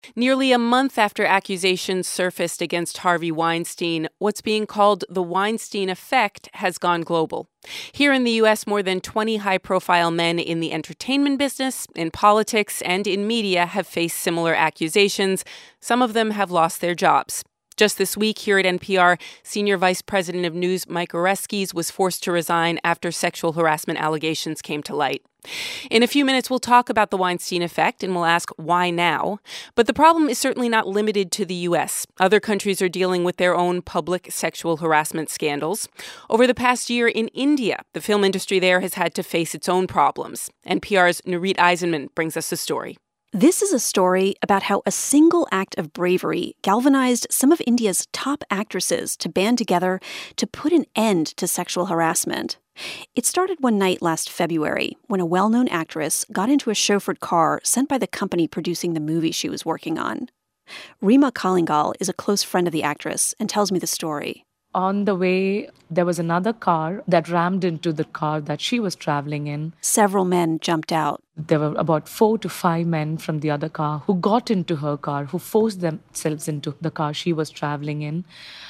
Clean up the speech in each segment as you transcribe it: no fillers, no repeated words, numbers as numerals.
Nearly a month after accusations surfaced against Harvey Weinstein, what's being called the Weinstein effect has gone global. Here in the U.S., more than 20 high-profile men in the entertainment business, in politics, and in media have faced similar accusations. Some of them have lost their jobs. Just this week, here at NPR, Senior Vice President of News Mike Oreskes was forced to resign after sexual harassment allegations came to light. In a few minutes, we'll talk about the Weinstein effect and we'll ask why now. But the problem is certainly not limited to the U.S. Other countries are dealing with their own public sexual harassment scandals. Over the past year in India, the film industry there has had to face its own problems. NPR's Nurith Aizenman brings us the story. This is a story about how a single act of bravery galvanized some of India's top actresses to band together to put an end to sexual harassment. It started one night last February when a well-known actress got into a chauffeured car sent by the company producing the movie she was working on. Rima Kalingal is a close friend of the actress and tells me the story. On the way, there was another car that rammed into the car that she was traveling in. Several men jumped out. There were about 4 to 5 men from the other car who got into her car, who forced themselves into the car she was traveling in.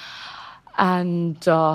And,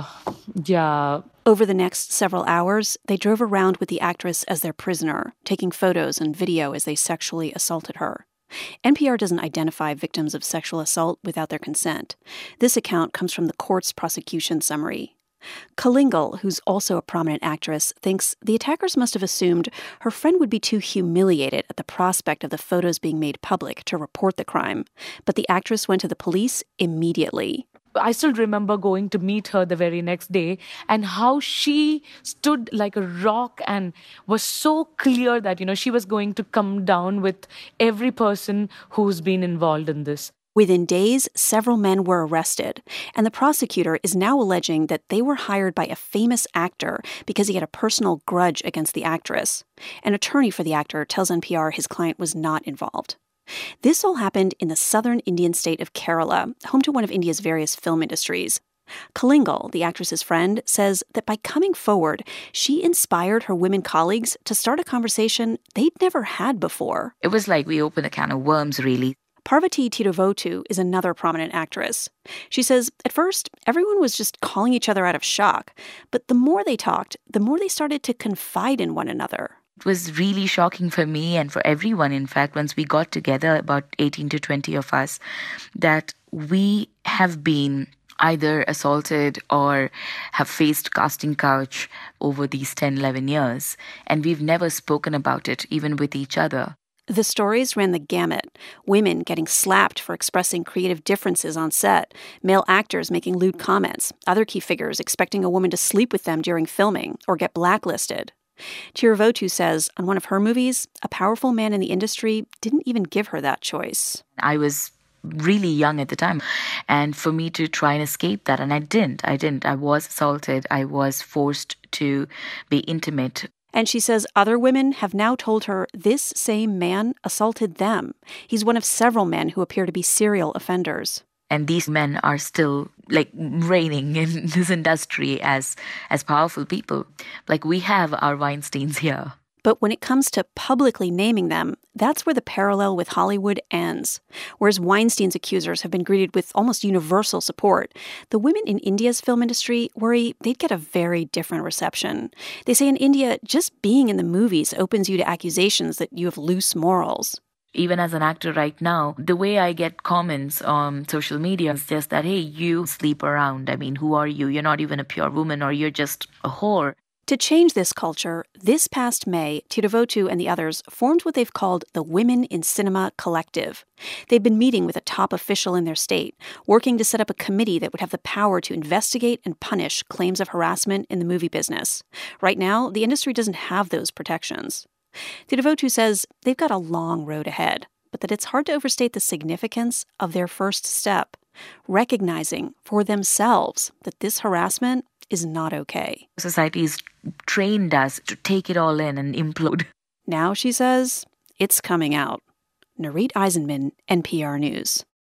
Over the next several hours, they drove around with the actress as their prisoner, taking photos and video as they sexually assaulted her. NPR doesn't identify victims of sexual assault without their consent. This account comes from the court's prosecution summary. Kalingal, who's also a prominent actress, thinks the attackers must have assumed her friend would be too humiliated at the prospect of the photos being made public to report the crime. But the actress went to the police immediately. I still remember going to meet her the very next day and how she stood like a rock and was so clear that, she was going to come down with every person who's been involved in this. Within days, several men were arrested, and the prosecutor is now alleging that they were hired by a famous actor because he had a personal grudge against the actress. An attorney for the actor tells NPR his client was not involved. This all happened in the southern Indian state of Kerala, home to one of India's various film industries. Kalingal, the actress's friend, says that by coming forward, she inspired her women colleagues to start a conversation they'd never had before. It was like we opened a can of worms, really. Parvati Tiruvotu is another prominent actress. She says, at first, everyone was just calling each other out of shock. But the more they talked, the more they started to confide in one another. It was really shocking for me and for everyone, in fact, once we got together, about 18 to 20 of us, that we have been either assaulted or have faced casting couch over these 10, 11 years. And we've never spoken about it, even with each other. The stories ran the gamut. Women getting slapped for expressing creative differences on set, male actors making lewd comments, other key figures expecting a woman to sleep with them during filming or get blacklisted. Tiruvotu says on one of her movies, a powerful man in the industry didn't even give her that choice. I was really young at the time, and for me to try and escape that, and I didn't. I was assaulted. I was forced to be intimate. And she says other women have now told her this same man assaulted them. He's one of several men who appear to be serial offenders. And these men are still reigning in this industry as powerful people. We have our Weinsteins here. But when it comes to publicly naming them, that's where the parallel with Hollywood ends. Whereas Weinstein's accusers have been greeted with almost universal support, the women in India's film industry worry they'd get a very different reception. They say in India, just being in the movies opens you to accusations that you have loose morals. Even as an actor right now, the way I get comments on social media is just that, hey, you sleep around. I mean, who are you? You're not even a pure woman, or you're just a whore. To change this culture, this past May, Tiruvotu and the others formed what they've called the Women in Cinema Collective. They've been meeting with a top official in their state, working to set up a committee that would have the power to investigate and punish claims of harassment in the movie business. Right now, the industry doesn't have those protections. Tiruvotu says they've got a long road ahead, but that it's hard to overstate the significance of their first step, recognizing for themselves that this harassment is not okay. Society's trained us to take it all in and implode. Now, she says, it's coming out. Nurith Aizenman, NPR News.